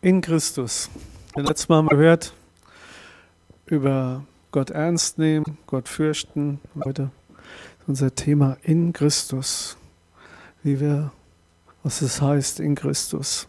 In Christus. Letztes Mal haben wir gehört über Gott ernst nehmen, Gott fürchten. Heute ist unser Thema in Christus. Was es heißt in Christus.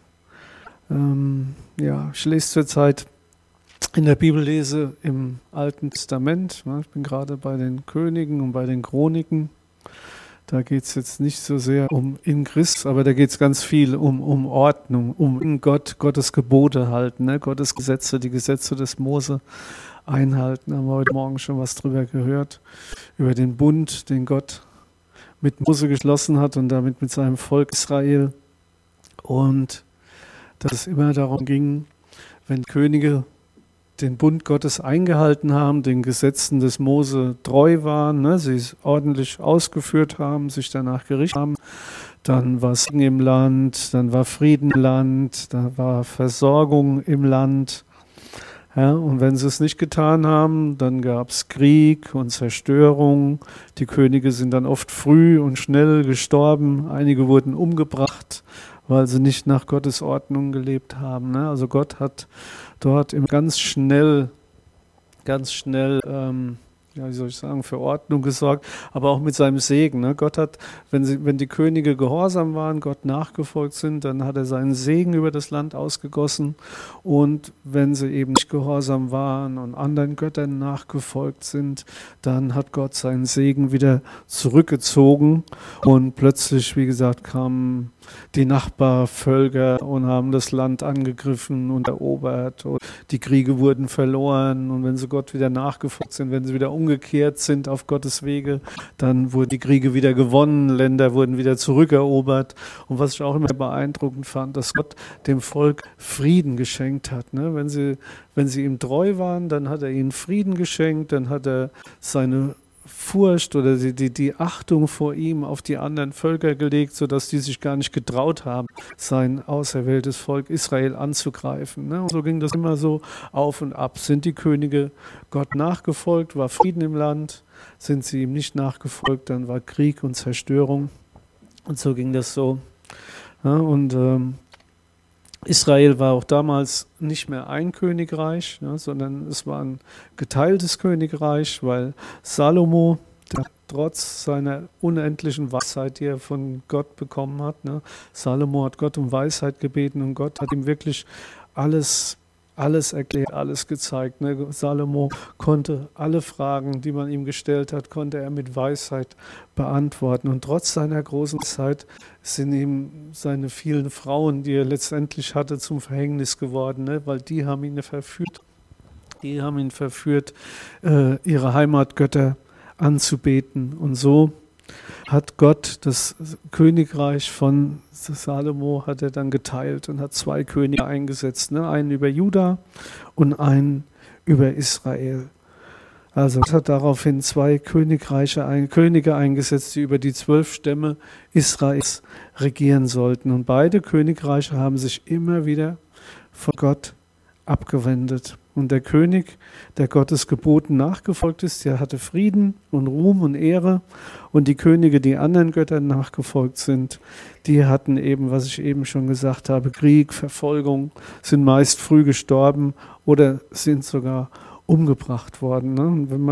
Ich lese zurzeit in der Bibellese im Alten Testament. Ich bin gerade bei den Königen und bei den Chroniken. Da geht es jetzt nicht so sehr um in Christus, aber da geht es ganz viel um Ordnung, um in Gottes Gebote halten, ne? Gottes Gesetze, die Gesetze des Mose einhalten. Da haben wir heute Morgen schon was drüber gehört, über den Bund, den Gott mit Mose geschlossen hat und damit mit seinem Volk Israel. Und dass es immer darum ging, wenn Könige den Bund Gottes eingehalten haben, den Gesetzen des Mose treu waren, ne, sie es ordentlich ausgeführt haben, sich danach gerichtet haben, dann war Segen im Land, dann war Frieden im Land, da war Versorgung im Land. Ja, und wenn sie es nicht getan haben, dann gab es Krieg und Zerstörung. Die Könige sind dann oft früh und schnell gestorben, einige wurden umgebracht, weil sie nicht nach Gottes Ordnung gelebt haben. Ne? Also Gott hat dort ganz schnell, für Ordnung gesorgt, aber auch mit seinem Segen. Ne? Gott hat, wenn die Könige gehorsam waren, Gott nachgefolgt sind, dann hat er seinen Segen über das Land ausgegossen. Und wenn sie eben nicht gehorsam waren und anderen Göttern nachgefolgt sind, dann hat Gott seinen Segen wieder zurückgezogen. Und plötzlich, wie gesagt, kamen die Nachbarvölker und haben das Land angegriffen und erobert. Und die Kriege wurden verloren. Und wenn sie Gott wieder nachgefolgt sind, wenn sie wieder umgekehrt sind auf Gottes Wege, dann wurden die Kriege wieder gewonnen, Länder wurden wieder zurückerobert. Und was ich auch immer beeindruckend fand, dass Gott dem Volk Frieden geschenkt hat. Ne? Wenn sie ihm treu waren, dann hat er ihnen Frieden geschenkt, dann hat er seine Furcht oder die Achtung vor ihm auf die anderen Völker gelegt, sodass die sich gar nicht getraut haben, sein auserwähltes Volk Israel anzugreifen. Ne? Und so ging das immer so auf und ab. Sind die Könige Gott nachgefolgt, war Frieden im Land, sind sie ihm nicht nachgefolgt, dann war Krieg und Zerstörung. Und so ging das so. Ja, und Israel war auch damals nicht mehr ein Königreich, sondern es war ein geteiltes Königreich, weil Salomo, trotz seiner unendlichen Weisheit, die er von Gott bekommen hat, Salomo hat Gott um Weisheit gebeten und Gott hat ihm wirklich alles erklärt, alles gezeigt. Ne? Salomo konnte alle Fragen, die man ihm gestellt hat, konnte er mit Weisheit beantworten. Und trotz seiner großen Zeit sind ihm seine vielen Frauen, die er letztendlich hatte, zum Verhängnis geworden, ne? Weil die haben ihn verführt. Die haben ihn verführt, ihre Heimatgötter anzubeten. Und so hat Gott das Königreich von Salomo hat er dann geteilt und hat 2 Könige eingesetzt, ne? Einen über Juda und einen über Israel. Also Gott hat daraufhin 2 Könige eingesetzt, die über die 12 Stämme Israels regieren sollten. Und beide Königreiche haben sich immer wieder von Gott abgewendet. Und der König, der Gottes Geboten nachgefolgt ist, der hatte Frieden und Ruhm und Ehre. Und die Könige, die anderen Göttern nachgefolgt sind, die hatten eben, was ich eben schon gesagt habe, Krieg, Verfolgung, sind meist früh gestorben oder sind sogar umgebracht worden. Ne? Und wenn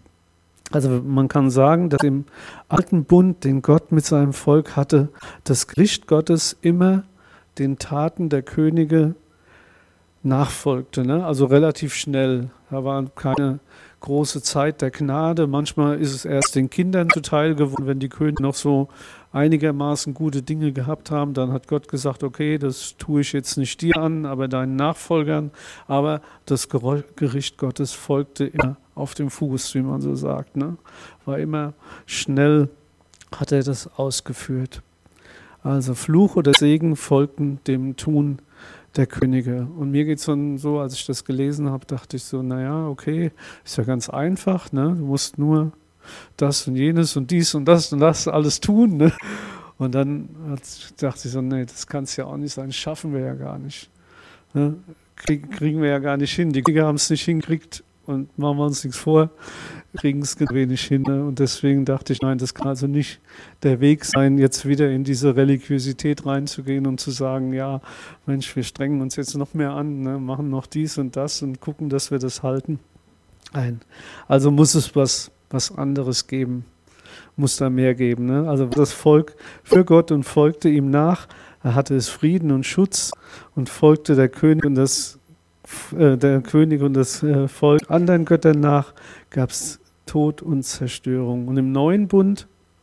man kann sagen, dass im alten Bund, den Gott mit seinem Volk hatte, das Gericht Gottes immer den Taten der Könige nachfolgte, ne? Also relativ schnell. Da war keine große Zeit der Gnade. Manchmal ist es erst den Kindern zuteil geworden, wenn die Könige noch so einigermaßen gute Dinge gehabt haben. Dann hat Gott gesagt, okay, das tue ich jetzt nicht dir an, aber deinen Nachfolgern. Aber das Gericht Gottes folgte immer auf dem Fuß, wie man so sagt. Ne? War immer schnell, hat er das ausgeführt. Also Fluch oder Segen folgten dem Tun der Könige. Und mir geht es dann so, als ich das gelesen habe, dachte ich so, naja, okay, ist ja ganz einfach, ne? Du musst nur das und jenes und dies und das alles tun. Ne? Und dann dachte ich so, nee, das kann es ja auch nicht sein, schaffen wir ja gar nicht. Ne? Kriegen wir ja gar nicht hin. Die Krieger haben es nicht hingekriegt, Und machen wir uns nichts vor, kriegen es wenig hin. Ne? Und deswegen dachte ich, nein, das kann also nicht der Weg sein, jetzt wieder in diese Religiosität reinzugehen und zu sagen, ja, Mensch, wir strengen uns jetzt noch mehr an, ne? Machen noch dies und das und gucken, dass wir das halten. Nein. Also muss es was anderes geben, muss da mehr geben. Ne? Also das Volk für Gott und folgte ihm nach. Er hatte es Frieden und Schutz und folgte der König und das Volk anderen Göttern nach, gab es Tod und Zerstörung. Und im neuen Bund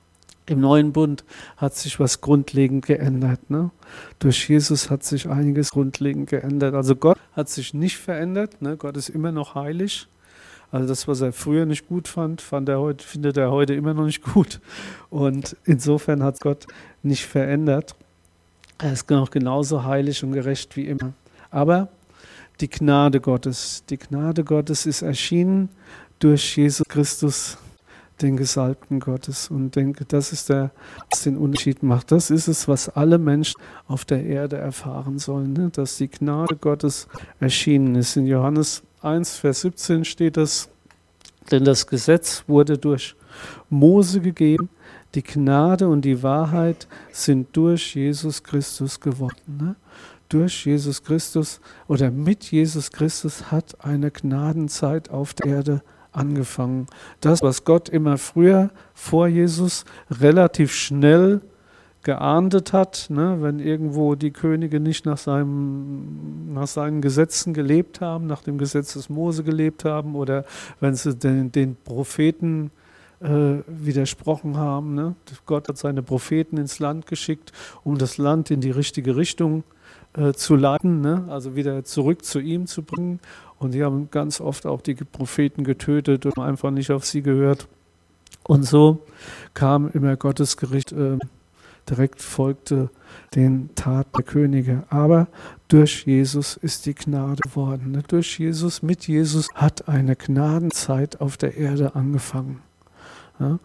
hat sich was grundlegend geändert. Ne? Durch Jesus hat sich einiges grundlegend geändert. Also Gott hat sich nicht verändert. Ne? Gott ist immer noch heilig. Also das, was er früher nicht gut findet er heute immer noch nicht gut. Und insofern hat Gott nicht verändert. Er ist noch genauso heilig und gerecht wie immer. Aber die Gnade Gottes ist erschienen durch Jesus Christus, den Gesalbten Gottes. Und denke, das ist was den Unterschied macht. Das ist es, was alle Menschen auf der Erde erfahren sollen, ne? Dass die Gnade Gottes erschienen ist. In Johannes 1, Vers 17 steht das, denn das Gesetz wurde durch Mose gegeben, die Gnade und die Wahrheit sind durch Jesus Christus geworden. Ne? Durch Jesus Christus oder mit Jesus Christus hat eine Gnadenzeit auf der Erde angefangen. Das, was Gott immer früher vor Jesus relativ schnell geahndet hat, ne, wenn irgendwo die Könige nicht nach seinen Gesetzen gelebt haben, nach dem Gesetz des Mose gelebt haben oder wenn sie den Propheten widersprochen haben. Ne? Gott hat seine Propheten ins Land geschickt, um das Land in die richtige Richtung zu leiten, ne? Also wieder zurück zu ihm zu bringen. Und die haben ganz oft auch die Propheten getötet und einfach nicht auf sie gehört. Und so kam immer Gottes Gericht direkt folgte den Taten der Könige. Aber durch Jesus ist die Gnade geworden. Ne? Durch Jesus, mit Jesus hat eine Gnadenzeit auf der Erde angefangen. Ja?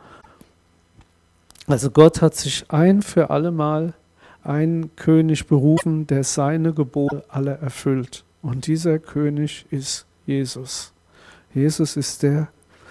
Also Gott hat sich ein für alle Mal einen König berufen, der seine Gebote alle erfüllt. Und dieser König ist Jesus. Jesus ist der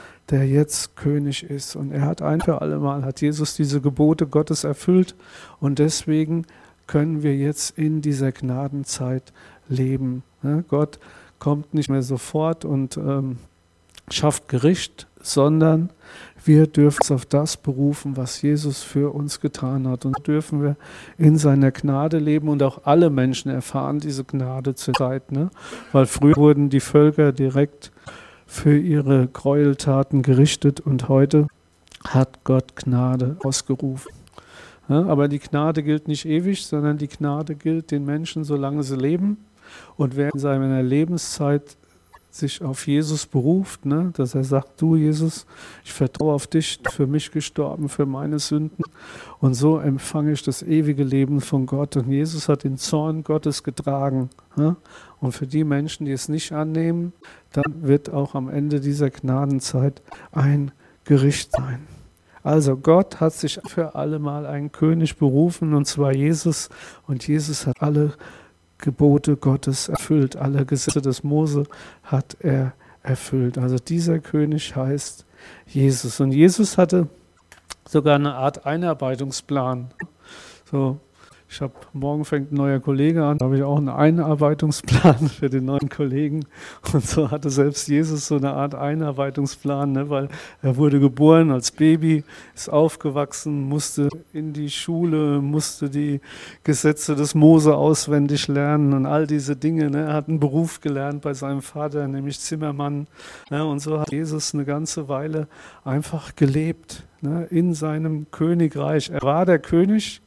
jetzt König ist. Und er hat ein für alle Mal, hat Jesus diese Gebote Gottes erfüllt. Und deswegen können wir jetzt in dieser Gnadenzeit leben. Ja, Gott kommt nicht mehr sofort und schafft Gericht, sondern wir dürfen uns auf das berufen, was Jesus für uns getan hat. Und dürfen wir in seiner Gnade leben und auch alle Menschen erfahren diese Gnade zur Zeit. Ne? Weil früher wurden die Völker direkt für ihre Gräueltaten gerichtet und heute hat Gott Gnade ausgerufen. Ja, aber die Gnade gilt nicht ewig, sondern die Gnade gilt den Menschen, solange sie leben. Und wer in seiner Lebenszeit sich auf Jesus beruft, ne, dass er sagt, du Jesus, ich vertraue auf dich, für mich gestorben, für meine Sünden und so empfange ich das ewige Leben von Gott. Und Jesus hat den Zorn Gottes getragen. Ne? Und für die Menschen, die es nicht annehmen, dann wird auch am Ende dieser Gnadenzeit ein Gericht sein. Also Gott hat sich für alle Mal einen König berufen, und zwar Jesus. Und Jesus hat alle Gebote Gottes erfüllt, alle Gesetze des Mose hat er erfüllt. Also dieser König heißt Jesus. Und Jesus hatte sogar eine Art Einarbeitungsplan. So, morgen fängt ein neuer Kollege an, da habe ich auch einen Einarbeitungsplan für den neuen Kollegen. Und so hatte selbst Jesus so eine Art Einarbeitungsplan, ne, weil er wurde geboren als Baby, ist aufgewachsen, musste in die Schule, musste die Gesetze des Mose auswendig lernen und all diese Dinge. Ne. Er hat einen Beruf gelernt bei seinem Vater, nämlich Zimmermann. Ne, und so hat Jesus eine ganze Weile einfach gelebt, ne, in seinem Königreich. Er war der König,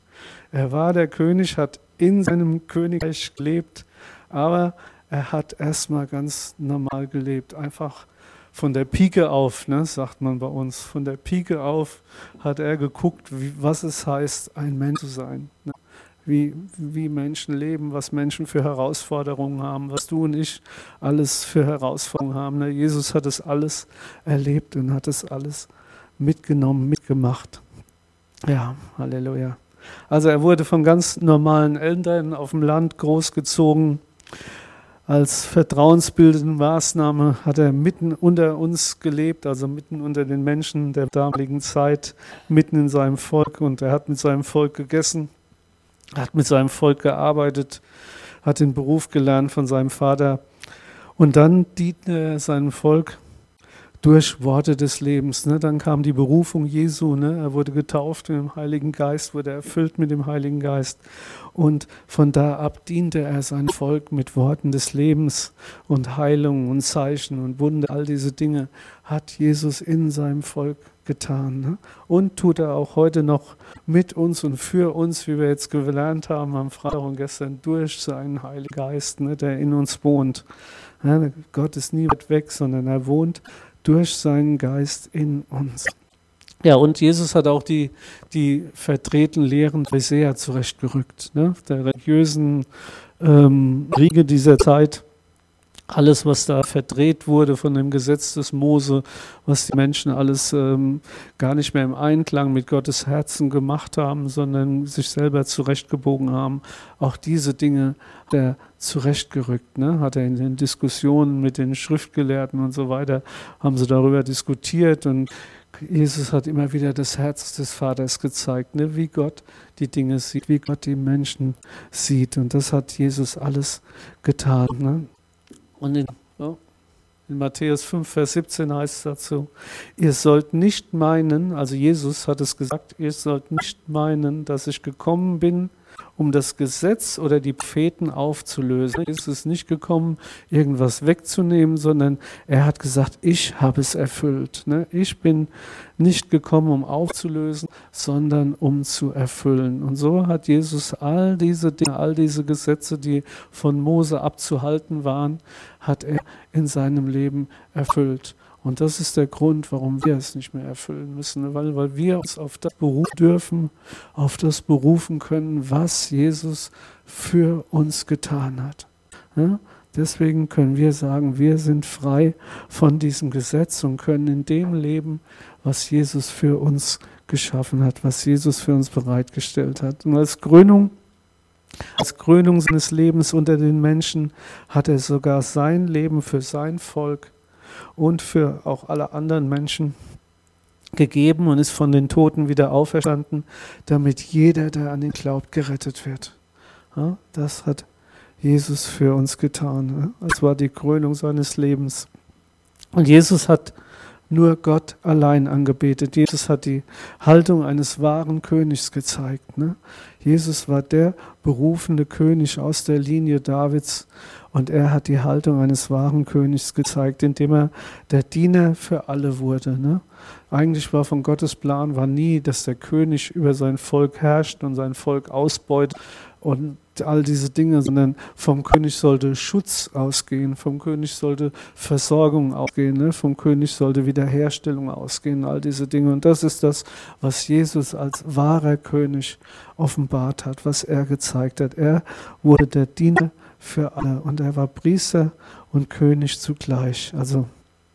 hat in seinem Königreich gelebt, aber er hat erstmal ganz normal gelebt, einfach von der Pike auf, ne, sagt man bei uns, von der Pike auf hat er geguckt, was es heißt, ein Mensch zu sein, ne? Wie Menschen leben, was Menschen für Herausforderungen haben, was du und ich alles für Herausforderungen haben. Ne? Jesus hat es alles erlebt und hat es alles mitgenommen, mitgemacht. Ja, Halleluja. Also er wurde von ganz normalen Eltern auf dem Land großgezogen, als vertrauensbildende Maßnahme hat er mitten unter uns gelebt, also mitten unter den Menschen der damaligen Zeit, mitten in seinem Volk. Und er hat mit seinem Volk gegessen, hat mit seinem Volk gearbeitet, hat den Beruf gelernt von seinem Vater. Und dann diente er seinem Volk durch Worte des Lebens. Ne? Dann kam die Berufung Jesu. Ne? Er wurde getauft mit dem Heiligen Geist, wurde erfüllt mit dem Heiligen Geist. Und von da ab diente er sein Volk mit Worten des Lebens und Heilungen und Zeichen und Wunder. All diese Dinge hat Jesus in seinem Volk getan. Ne? Und tut er auch heute noch mit uns und für uns, wie wir jetzt gelernt haben am Freitag und gestern, durch seinen Heiligen Geist, ne, der in uns wohnt. Ja, Gott ist nie weit weg, sondern er wohnt durch seinen Geist in uns. Ja, und Jesus hat auch die verdrehten Lehren der Pharisäer zurechtgerückt, ne? Der religiösen Riege dieser Zeit. Alles, was da verdreht wurde von dem Gesetz des Mose, was die Menschen alles gar nicht mehr im Einklang mit Gottes Herzen gemacht haben, sondern sich selber zurechtgebogen haben. Auch diese Dinge hat er zurechtgerückt. Ne? Hat er in den Diskussionen mit den Schriftgelehrten und so weiter, haben sie darüber diskutiert. Und Jesus hat immer wieder das Herz des Vaters gezeigt, ne? Wie Gott die Dinge sieht, wie Gott die Menschen sieht. Und das hat Jesus alles getan. Ne? Und in Matthäus 5, Vers 17 heißt es dazu, ihr sollt nicht meinen, also Jesus hat es gesagt, ihr sollt nicht meinen, dass ich gekommen bin, um das Gesetz oder die Propheten aufzulösen. Jesus ist nicht gekommen, irgendwas wegzunehmen, sondern er hat gesagt, ich habe es erfüllt. Ne? Ich bin nicht gekommen, um aufzulösen, sondern um zu erfüllen. Und so hat Jesus all diese Dinge, all diese Gesetze, die von Mose abzuhalten waren, hat er in seinem Leben erfüllt. Und das ist der Grund, warum wir es nicht mehr erfüllen müssen, weil wir uns auf das berufen dürfen, auf das berufen können, was Jesus für uns getan hat. Ja? Deswegen können wir sagen, wir sind frei von diesem Gesetz und können in dem leben, was Jesus für uns geschaffen hat, was Jesus für uns bereitgestellt hat. Und als Krönung seines Lebens unter den Menschen hat er sogar sein Leben für sein Volk und für auch alle anderen Menschen gegeben und ist von den Toten wieder auferstanden, damit jeder, der an ihn glaubt, gerettet wird. Ja, das hat Jesus für uns getan. Ja. Das war die Krönung seines Lebens. Und Jesus hat nur Gott allein angebetet. Jesus hat die Haltung eines wahren Königs gezeigt. Ne? Jesus war der berufene König aus der Linie Davids und er hat die Haltung eines wahren Königs gezeigt, indem er der Diener für alle wurde. Ne? Eigentlich war von Gottes Plan war nie, dass der König über sein Volk herrscht und sein Volk ausbeutet und all diese Dinge, sondern vom König sollte Schutz ausgehen, vom König sollte Versorgung ausgehen, ne? Vom König sollte Wiederherstellung ausgehen, all diese Dinge. Und das ist das, was Jesus als wahrer König offenbart hat, was er gezeigt hat. Er wurde der Diener für alle und er war Priester und König zugleich. Also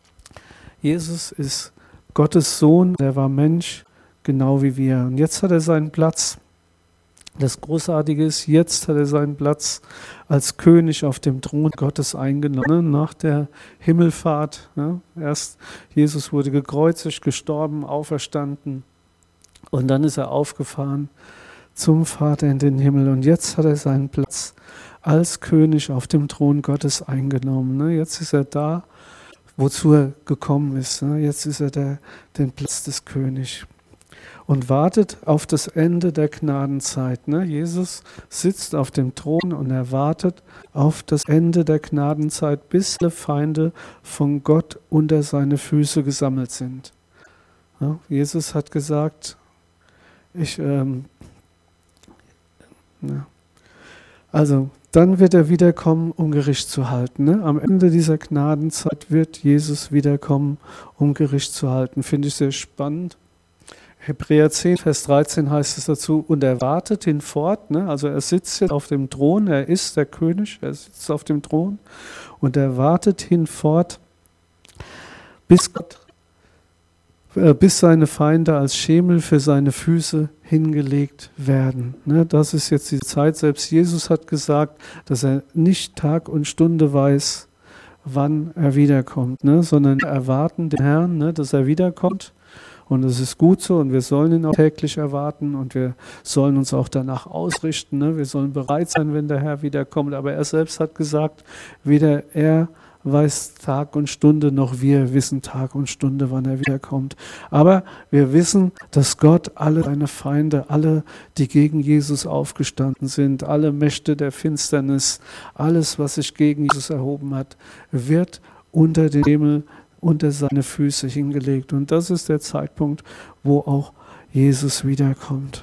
Jesus ist Gottes Sohn, er war Mensch, genau wie wir. Und jetzt hat er seinen Platz. Das Großartige ist, jetzt hat er seinen Platz als König auf dem Thron Gottes eingenommen, nach der Himmelfahrt. Ja. Erst Jesus wurde gekreuzigt, gestorben, auferstanden und dann ist er aufgefahren zum Vater in den Himmel. Und jetzt hat er seinen Platz als König auf dem Thron Gottes eingenommen. Ne. Jetzt ist er da, wozu er gekommen ist. Ne. Jetzt ist er den Platz des Königs. Und wartet auf das Ende der Gnadenzeit. Ne? Jesus sitzt auf dem Thron und er wartet auf das Ende der Gnadenzeit, bis alle Feinde von Gott unter seine Füße gesammelt sind. Ja? Jesus hat gesagt, dann wird er wiederkommen, um Gericht zu halten. Ne? Am Ende dieser Gnadenzeit wird Jesus wiederkommen, um Gericht zu halten. Finde ich sehr spannend. Hebräer 10, Vers 13 heißt es dazu, und er wartet hinfort, ne? Also er sitzt jetzt auf dem Thron, er ist der König, er sitzt auf dem Thron und er wartet hinfort, bis Gott bis seine Feinde als Schemel für seine Füße hingelegt werden. Ne, das ist jetzt die Zeit. Selbst Jesus hat gesagt, dass er nicht Tag und Stunde weiß, wann er wiederkommt, ne, sondern wir erwarten den Herrn, ne, dass er wiederkommt. Und es ist gut so und wir sollen ihn auch täglich erwarten und wir sollen uns auch danach ausrichten. Ne? Wir sollen bereit sein, wenn der Herr wiederkommt. Aber er selbst hat gesagt, weder er weiß Tag und Stunde, noch wir wissen Tag und Stunde, wann er wiederkommt. Aber wir wissen, dass Gott alle seine Feinde, alle, die gegen Jesus aufgestanden sind, alle Mächte der Finsternis, alles, was sich gegen Jesus erhoben hat, wird unter den Himmel unter seine Füße hingelegt. Und das ist der Zeitpunkt, wo auch Jesus wiederkommt.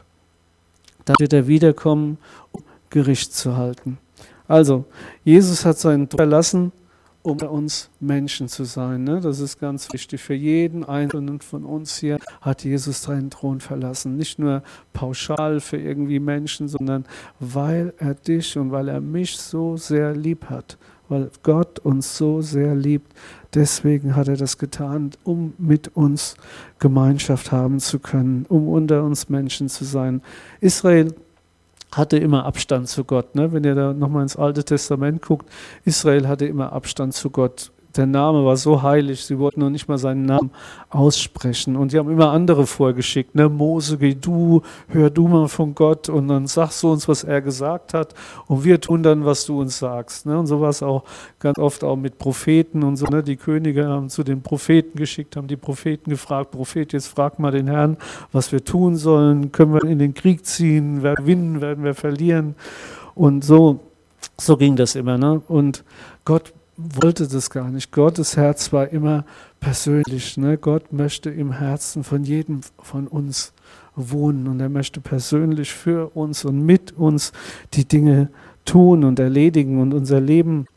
Dann wird er wiederkommen, um Gericht zu halten. Also, Jesus hat seinen Thron verlassen, um bei uns Menschen zu sein. Ne? Das ist ganz wichtig. Für jeden Einzelnen von uns hier hat Jesus seinen Thron verlassen. Nicht nur pauschal für irgendwie Menschen, sondern weil er dich und weil er mich so sehr lieb hat. Weil Gott uns so sehr liebt. Deswegen hat er das getan, um mit uns Gemeinschaft haben zu können, um unter uns Menschen zu sein. Israel hatte immer Abstand zu Gott. Ne? Wenn ihr da nochmal ins Alte Testament guckt, Israel hatte immer Abstand zu Gott. Der Name war so heilig, sie wollten noch nicht mal seinen Namen aussprechen. Und die haben immer andere vorgeschickt. Ne? Mose, geh du, hör du mal von Gott und dann sagst du uns, was er gesagt hat. Und wir tun dann, was du uns sagst. Ne? Und so war es auch ganz oft auch mit Propheten und so. Ne? Die Könige haben zu den Propheten geschickt, haben die Propheten gefragt, Prophet, jetzt frag mal den Herrn, was wir tun sollen. Können wir in den Krieg ziehen? Werden wir gewinnen? Werden wir verlieren? Und so ging das immer. Ne? Und Gott wollte das gar nicht. Gottes Herz war immer persönlich. Ne? Gott möchte im Herzen von jedem von uns wohnen und er möchte persönlich für uns und mit uns die Dinge tun und erledigen und unser Leben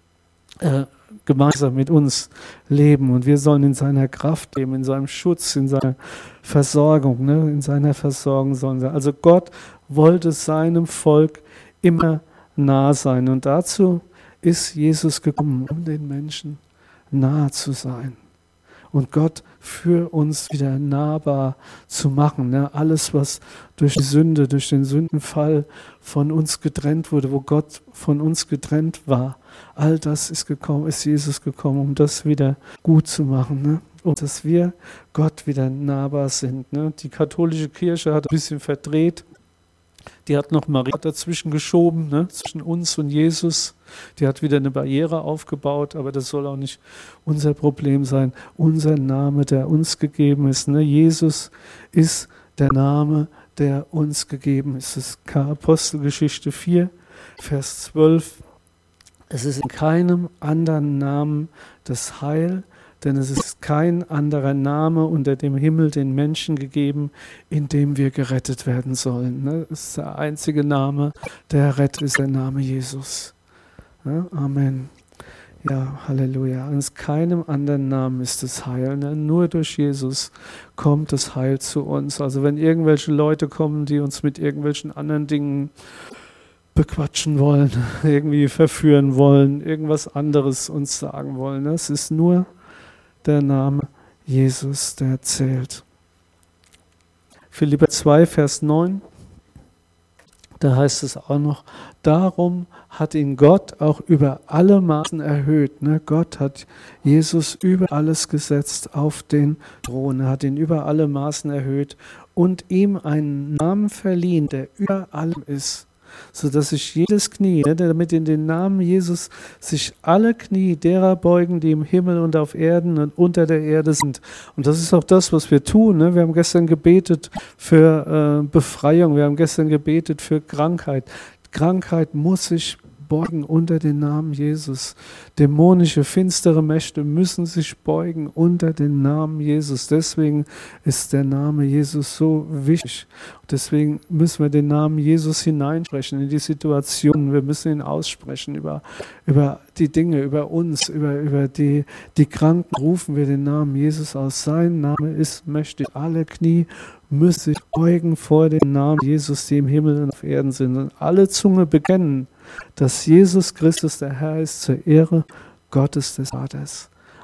gemeinsam mit uns leben. Und wir sollen in seiner Kraft leben, in seinem Schutz, in seiner Versorgung. Ne? In seiner Versorgung sollen wir. Also Gott wollte seinem Volk immer nah sein und dazu ist Jesus gekommen, um den Menschen nahe zu sein und Gott für uns wieder nahbar zu machen. Ne? Alles, was durch die Sünde, durch den Sündenfall von uns getrennt wurde, wo Gott von uns getrennt war, all das ist Jesus gekommen, um das wieder gut zu machen. Ne? Und dass wir Gott wieder nahbar sind. Ne? Die katholische Kirche hat ein bisschen verdreht. Die hat noch Maria dazwischen geschoben, ne, zwischen uns und Jesus. Die hat wieder eine Barriere aufgebaut, aber das soll auch nicht unser Problem sein. Unser Name, der uns gegeben ist. Ne? Jesus ist der Name, der uns gegeben ist. Das ist Apostelgeschichte 4, Vers 12. Es ist in keinem anderen Namen das Heil, denn es ist kein anderer Name unter dem Himmel den Menschen gegeben, in dem wir gerettet werden sollen. Das ist der einzige Name, der rettet, ist der Name Jesus. Ja, Amen. Ja, Halleluja. An keinem anderen Namen ist das Heil. Nur durch Jesus kommt das Heil zu uns. Also wenn irgendwelche Leute kommen, die uns mit irgendwelchen anderen Dingen bequatschen wollen, irgendwie verführen wollen, irgendwas anderes uns sagen wollen, es ist nur der Name Jesus, der zählt. Philipper 2, Vers 9, da heißt es auch noch, darum hat ihn Gott auch über alle Maßen erhöht. Ne? Gott hat Jesus über alles gesetzt auf den Thron, er hat ihn über alle Maßen erhöht und ihm einen Namen verliehen, der über allem ist. Sodass sich jedes Knie, damit in den Namen Jesus sich alle Knie derer beugen, die im Himmel und auf Erden und unter der Erde sind. Und das ist auch das, was wir tun. Ne? Wir haben gestern gebetet für Befreiung, wir haben gestern gebetet für Krankheit. Krankheit muss sich beugen unter den Namen Jesus. Dämonische, finstere Mächte müssen sich beugen unter den Namen Jesus. Deswegen ist der Name Jesus so wichtig. Deswegen müssen wir den Namen Jesus hineinsprechen in die Situation. Wir müssen ihn aussprechen über die Dinge, über uns, über die Kranken. Rufen wir den Namen Jesus aus. Sein Name ist mächtig. Alle Knie müssen sich beugen vor den Namen Jesus, die im Himmel und auf Erden sind. Und alle Zunge bekennen, dass Jesus Christus der Herr ist, zur Ehre Gottes des Vaters.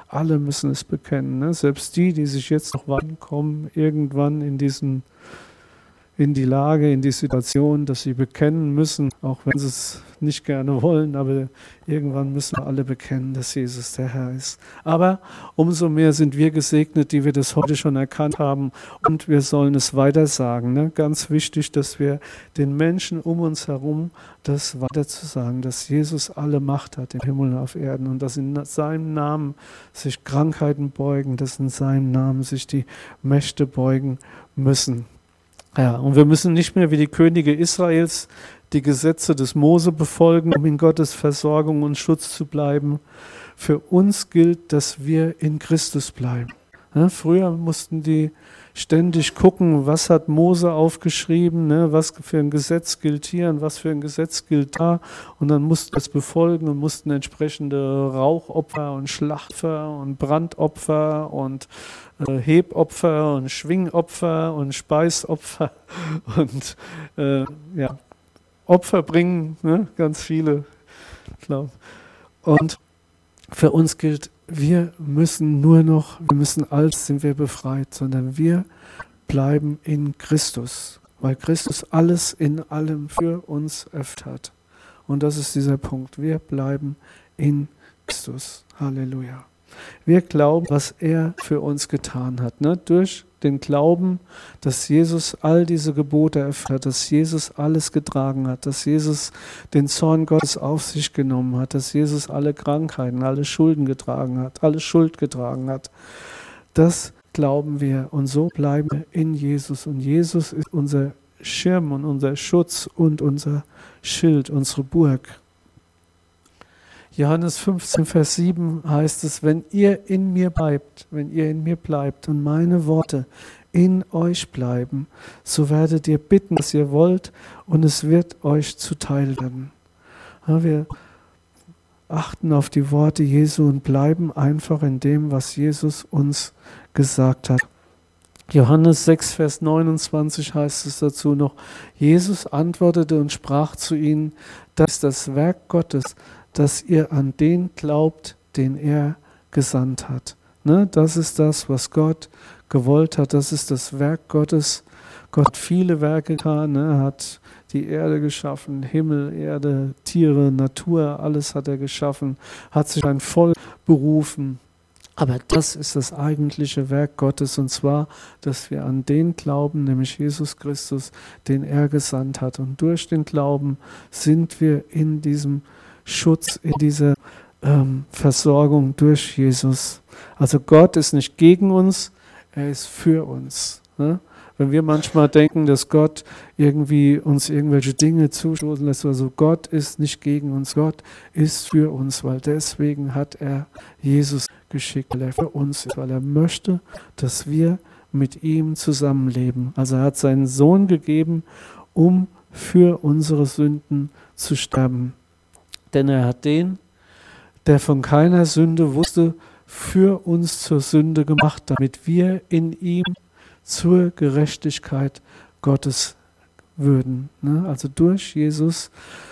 Alle müssen es bekennen. Ne? Selbst die sich jetzt noch warten, kommen irgendwann in die Lage, in die Situation, dass sie bekennen müssen, auch wenn sie es nicht gerne wollen, aber irgendwann müssen alle bekennen, dass Jesus der Herr ist. Aber umso mehr sind wir gesegnet, die wir das heute schon erkannt haben, und wir sollen es weiter sagen. Ne? Ganz wichtig, dass wir den Menschen um uns herum das weiter zu sagen, dass Jesus alle Macht hat im Himmel und auf Erden und dass in seinem Namen sich Krankheiten beugen, dass in seinem Namen sich die Mächte beugen müssen. Ja, und wir müssen nicht mehr wie die Könige Israels die Gesetze des Mose befolgen, um in Gottes Versorgung und Schutz zu bleiben. Für uns gilt, dass wir in Christus bleiben. Ja, früher mussten die ständig gucken, was hat Mose aufgeschrieben, ne, was für ein Gesetz gilt hier und was für ein Gesetz gilt da. Und dann mussten das befolgen und mussten entsprechende Rauchopfer und Schlachtopfer und Brandopfer und Hebopfer und Schwingopfer und Speisopfer und Opfer bringen, ne? Ganz viele. Glaub. Und für uns gilt, wir müssen als sind wir befreit, sondern wir bleiben in Christus, weil Christus alles in allem für uns erfüllt hat. Und das ist dieser Punkt. Wir bleiben in Christus. Halleluja. Wir glauben, was er für uns getan hat. Ne? Durch den Glauben, dass Jesus all diese Gebote erfüllt hat, dass Jesus alles getragen hat, dass Jesus den Zorn Gottes auf sich genommen hat, dass Jesus alle Krankheiten, alle Schulden getragen hat, alle Schuld getragen hat. Das glauben wir und so bleiben wir in Jesus. Und Jesus ist unser Schirm und unser Schutz und unser Schild, unsere Burg. Johannes 15, Vers 7 heißt es, wenn ihr in mir bleibt und meine Worte in euch bleiben, so werdet ihr bitten, was ihr wollt, und es wird euch zuteil werden. Ja, wir achten auf die Worte Jesu und bleiben einfach in dem, was Jesus uns gesagt hat. Johannes 6, Vers 29 heißt es dazu noch, Jesus antwortete und sprach zu ihnen, das ist das Werk Gottes, dass ihr an den glaubt, den er gesandt hat. Ne? Das ist das, was Gott gewollt hat. Das ist das Werk Gottes. Gott hat viele Werke getan. Ne? Er hat die Erde geschaffen, Himmel, Erde, Tiere, Natur, alles hat er geschaffen. Hat sich ein Volk berufen. Aber das ist das eigentliche Werk Gottes, und zwar, dass wir an den glauben, nämlich Jesus Christus, den er gesandt hat. Und durch den Glauben sind wir in diesem Schutz, in dieser Versorgung durch Jesus. Also Gott ist nicht gegen uns, er ist für uns. Ne? Wenn wir manchmal denken, dass Gott irgendwie uns irgendwelche Dinge zustoßen lässt, also Gott ist nicht gegen uns, Gott ist für uns, weil deswegen hat er Jesus geschickt, weil er für uns ist, weil er möchte, dass wir mit ihm zusammenleben. Also er hat seinen Sohn gegeben, um für unsere Sünden zu sterben. Denn er hat den, der von keiner Sünde wusste, für uns zur Sünde gemacht, damit wir in ihm zur Gerechtigkeit Gottes würden. Also durch Jesus,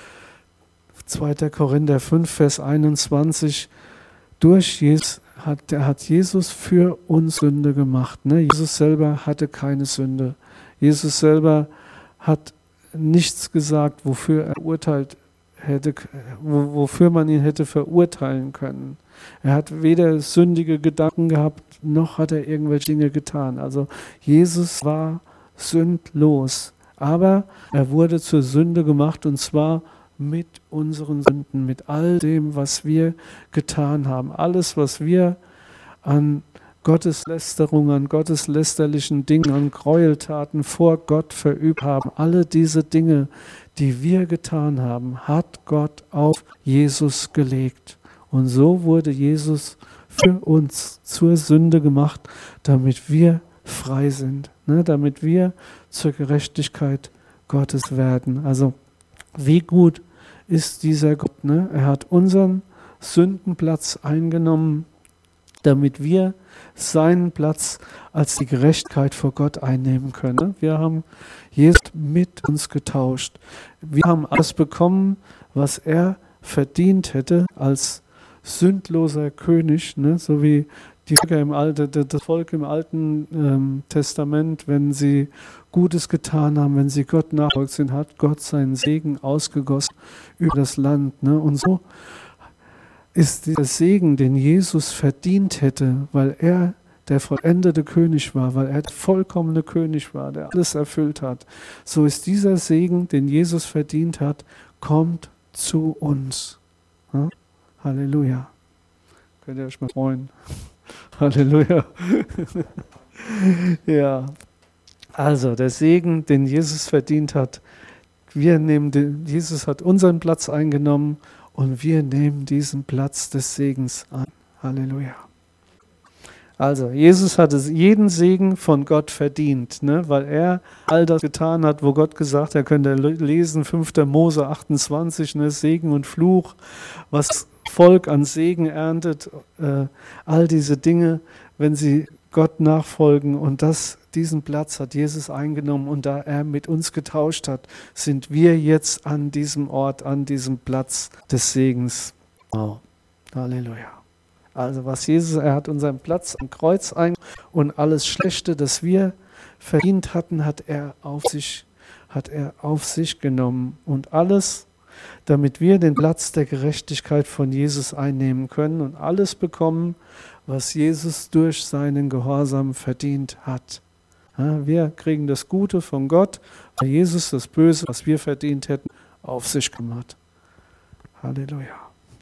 2. Korinther 5, Vers 21, durch Jesus hat Jesus für uns Sünde gemacht. Jesus selber hatte keine Sünde. Jesus selber hat nichts gesagt, wofür er urteilt hätte, wofür man ihn hätte verurteilen können. Er hat weder sündige Gedanken gehabt, noch hat er irgendwelche Dinge getan. Also Jesus war sündlos, aber er wurde zur Sünde gemacht, und zwar mit unseren Sünden, mit all dem, was wir getan haben. Alles, was wir an Gotteslästerung, an gotteslästerlichen Dingen, an Gräueltaten vor Gott verübt haben, alle diese Dinge, die wir getan haben, hat Gott auf Jesus gelegt. Und so wurde Jesus für uns zur Sünde gemacht, damit wir frei sind, damit wir zur Gerechtigkeit Gottes werden. Also wie gut ist dieser Gott? Er hat unseren Sündenplatz eingenommen, damit wir seinen Platz als die Gerechtigkeit vor Gott einnehmen können. Wir haben Jesus mit uns getauscht. Wir haben alles bekommen, was er verdient hätte als sündloser König, ne? So wie die Völker das Volk im Alten Testament, wenn sie Gutes getan haben, wenn sie Gott nachfolgt sind, hat Gott seinen Segen ausgegossen über das Land. Ne? Und so ist dieser Segen, den Jesus verdient hätte, weil er der vollendete König war, weil er der vollkommene König war, der alles erfüllt hat. So ist dieser Segen, den Jesus verdient hat, kommt zu uns. Ja? Halleluja. Könnt ihr euch mal freuen. Halleluja. Ja. Also der Segen, den Jesus verdient hat, Jesus hat unseren Platz eingenommen und wir nehmen diesen Platz des Segens an. Halleluja. Also, Jesus hatte jeden Segen von Gott verdient, ne, weil er all das getan hat, wo Gott gesagt hat, könnt ihr lesen, 5. Mose 28, ne, Segen und Fluch, was Volk an Segen erntet, all diese Dinge, wenn sie Gott nachfolgen und diesen Platz hat Jesus eingenommen und da er mit uns getauscht hat, sind wir jetzt an diesem Ort, an diesem Platz des Segens. Wow. Halleluja. Also er hat unseren Platz am Kreuz eingenommen und alles Schlechte, das wir verdient hatten, hat er auf sich genommen und alles, damit wir den Platz der Gerechtigkeit von Jesus einnehmen können und alles bekommen, was Jesus durch seinen Gehorsam verdient hat. Ja, wir kriegen das Gute von Gott, weil Jesus das Böse, was wir verdient hätten, auf sich genommen hat. Halleluja.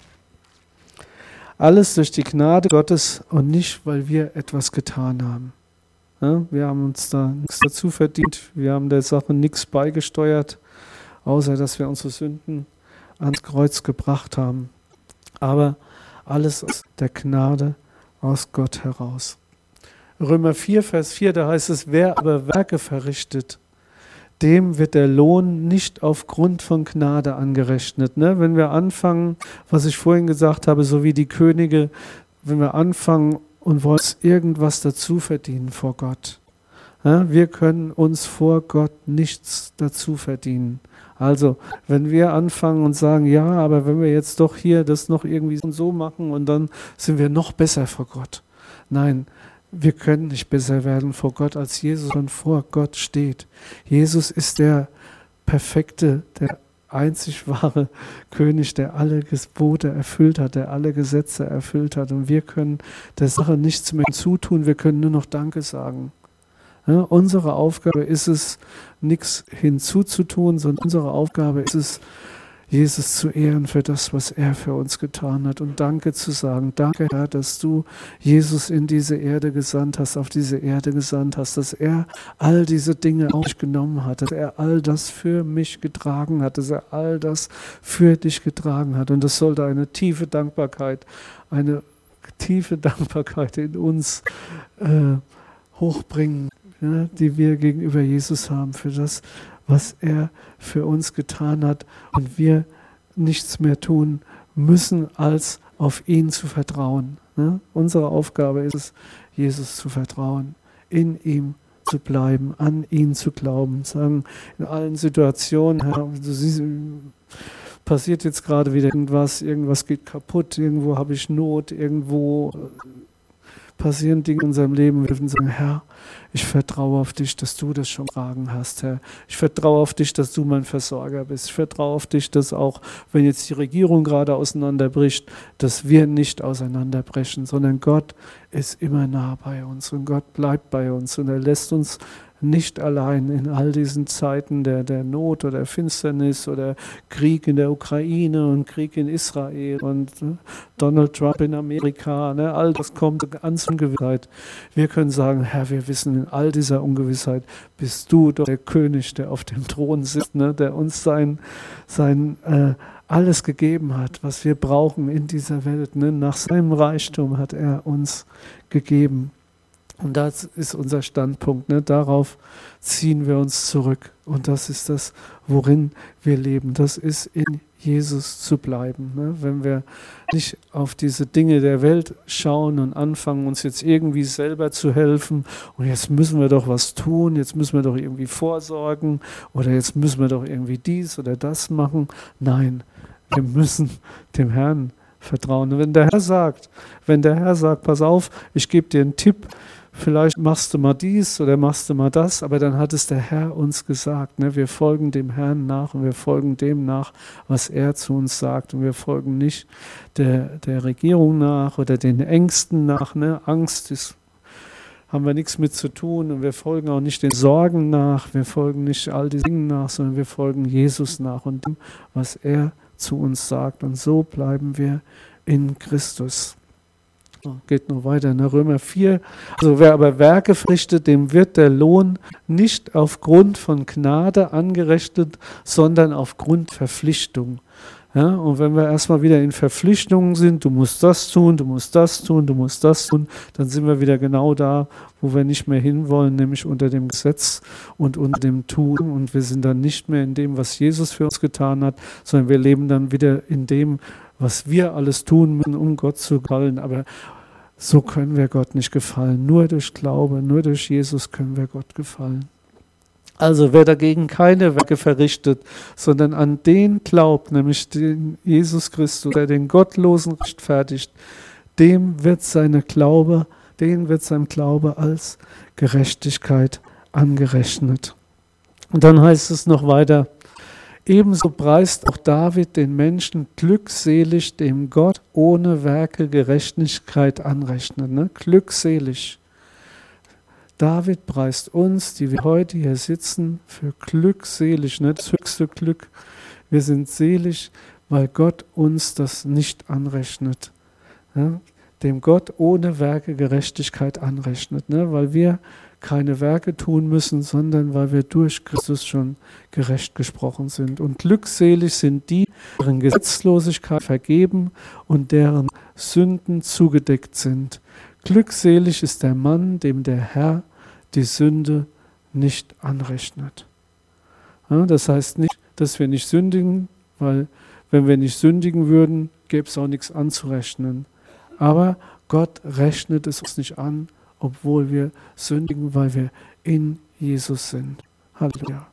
Alles durch die Gnade Gottes und nicht, weil wir etwas getan haben. Ja, wir haben uns da nichts dazu verdient, wir haben der Sache nichts beigesteuert, außer dass wir unsere Sünden ans Kreuz gebracht haben. Aber alles aus der Gnade aus Gott heraus. Römer 4, Vers 4, da heißt es, wer aber Werke verrichtet, dem wird der Lohn nicht aufgrund von Gnade angerechnet. Ne? Wenn wir anfangen, was ich vorhin gesagt habe, so wie die Könige, wenn wir anfangen und wollen irgendwas dazu verdienen vor Gott. Ja? Wir können uns vor Gott nichts dazu verdienen. Also, wenn wir anfangen und sagen, ja, aber wenn wir jetzt doch hier das noch irgendwie so machen und dann sind wir noch besser vor Gott. Nein, wir können nicht besser werden vor Gott, als Jesus schon vor Gott steht. Jesus ist der perfekte, der einzig wahre König, der alle Gebote erfüllt hat, der alle Gesetze erfüllt hat. Und wir können der Sache nichts mehr hinzutun, wir können nur noch Danke sagen. Ja, unsere Aufgabe ist es, nichts hinzuzutun, sondern unsere Aufgabe ist es, Jesus zu ehren für das, was er für uns getan hat und Danke zu sagen. Danke, Herr, dass du Jesus in diese Erde gesandt hast, auf diese Erde gesandt hast, dass er all diese Dinge auf sich genommen hat, dass er all das für mich getragen hat, dass er all das für dich getragen hat. Und das sollte eine tiefe Dankbarkeit in uns hochbringen, ja, die wir gegenüber Jesus haben für das, was er für uns getan hat und wir nichts mehr tun müssen, als auf ihn zu vertrauen. Ne? Unsere Aufgabe ist es, Jesus zu vertrauen, in ihm zu bleiben, an ihn zu glauben, sagen in allen Situationen, Herr, du siehst, passiert jetzt gerade wieder irgendwas geht kaputt, irgendwo habe ich Not, irgendwo passieren Dinge in unserem Leben. Wir dürfen sagen, Herr, ich vertraue auf dich, dass du das schon getragen hast, Herr. Ich vertraue auf dich, dass du mein Versorger bist. Ich vertraue auf dich, dass auch, wenn jetzt die Regierung gerade auseinanderbricht, dass wir nicht auseinanderbrechen, sondern Gott ist immer nah bei uns und Gott bleibt bei uns und er lässt uns nicht allein in all diesen Zeiten der Not oder Finsternis oder Krieg in der Ukraine und Krieg in Israel und Donald Trump in Amerika, ne, all das kommt an Ungewissheit. Wir können sagen, Herr, wir wissen in all dieser Ungewissheit, bist du doch der König, der auf dem Thron sitzt, ne, der uns sein alles gegeben hat, was wir brauchen in dieser Welt. Ne, nach seinem Reichtum hat er uns gegeben. Und das ist unser Standpunkt. Ne? Darauf ziehen wir uns zurück. Und das ist das, worin wir leben. Das ist in Jesus zu bleiben. Ne? Wenn wir nicht auf diese Dinge der Welt schauen und anfangen, uns jetzt irgendwie selber zu helfen und jetzt müssen wir doch was tun, jetzt müssen wir doch irgendwie vorsorgen oder jetzt müssen wir doch irgendwie dies oder das machen. Nein, wir müssen dem Herrn vertrauen. Und wenn der Herr sagt, pass auf, ich gebe dir einen Tipp, vielleicht machst du mal dies oder machst du mal das, aber dann hat es der Herr uns gesagt. Ne? Wir folgen dem Herrn nach und wir folgen dem nach, was er zu uns sagt. Und wir folgen nicht der Regierung nach oder den Ängsten nach. Ne? Angst haben wir nichts mit zu tun und wir folgen auch nicht den Sorgen nach, wir folgen nicht all diesen Dingen nach, sondern wir folgen Jesus nach und dem, was er zu uns sagt. Und so bleiben wir in Christus. Geht noch weiter, in Römer 4. Also wer aber Werke verrichtet, dem wird der Lohn nicht aufgrund von Gnade angerechnet, sondern aufgrund Verpflichtung. Ja, und wenn wir erstmal wieder in Verpflichtungen sind, du musst das tun, du musst das tun, du musst das tun, dann sind wir wieder genau da, wo wir nicht mehr hinwollen, nämlich unter dem Gesetz und unter dem Tun. Und wir sind dann nicht mehr in dem, was Jesus für uns getan hat, sondern wir leben dann wieder in dem, was wir alles tun müssen, um Gott zu gefallen. Aber so können wir Gott nicht gefallen. Nur durch Glaube, nur durch Jesus können wir Gott gefallen. Also wer dagegen keine Werke verrichtet, sondern an den glaubt, nämlich den Jesus Christus, der den Gottlosen rechtfertigt, dem wird sein Glaube als Gerechtigkeit angerechnet. Und dann heißt es noch weiter, ebenso preist auch David den Menschen glückselig, dem Gott ohne Werke Gerechtigkeit anrechnet. Ne? Glückselig. David preist uns, die wir heute hier sitzen, für glückselig, ne? Das höchste Glück. Wir sind selig, weil Gott uns das nicht anrechnet. Ja? Dem Gott ohne Werke Gerechtigkeit anrechnet, ne? Weil wir keine Werke tun müssen, sondern weil wir durch Christus schon gerecht gesprochen sind. Und glückselig sind die, deren Gesetzlosigkeit vergeben und deren Sünden zugedeckt sind. Glückselig ist der Mann, dem der Herr die Sünde nicht anrechnet. Ja, das heißt nicht, dass wir nicht sündigen, weil wenn wir nicht sündigen würden, gäbe es auch nichts anzurechnen. Aber Gott rechnet es uns nicht an, obwohl wir sündigen, weil wir in Jesus sind. Halleluja.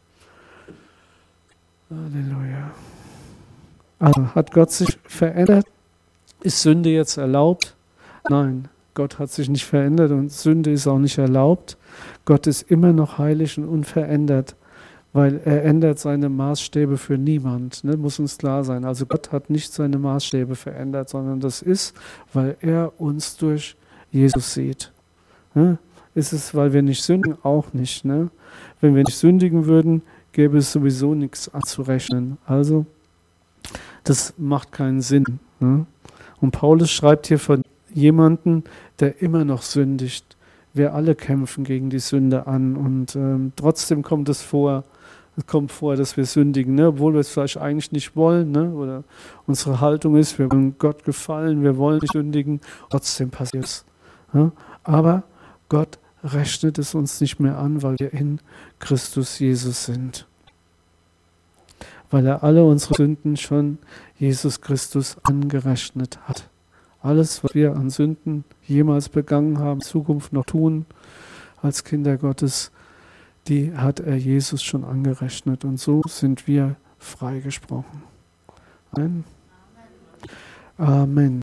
Halleluja. Also, hat Gott sich verändert? Ist Sünde jetzt erlaubt? Nein, Gott hat sich nicht verändert und Sünde ist auch nicht erlaubt. Gott ist immer noch heilig und unverändert, weil er ändert seine Maßstäbe für niemand. Ne? Muss uns klar sein. Also Gott hat nicht seine Maßstäbe verändert, sondern das ist, weil er uns durch Jesus sieht. Ne? Ist es, weil wir nicht sündigen? Auch nicht. Ne? Wenn wir nicht sündigen würden, gäbe es sowieso nichts anzurechnen. Also, das macht keinen Sinn. Ne? Und Paulus schreibt hier von jemandem, der immer noch sündigt. Wir alle kämpfen gegen die Sünde an und trotzdem kommt es vor, dass wir sündigen, ne? Obwohl wir es vielleicht eigentlich nicht wollen, ne? Oder unsere Haltung ist, wir wollen Gott gefallen, wir wollen nicht sündigen, trotzdem passiert es. Ne? Aber Gott rechnet es uns nicht mehr an, weil wir in Christus Jesus sind. Weil er alle unsere Sünden schon Jesus Christus angerechnet hat. Alles, was wir an Sünden jemals begangen haben, in Zukunft noch tun, als Kinder Gottes, die hat er Jesus schon angerechnet. Und so sind wir freigesprochen. Amen. Amen.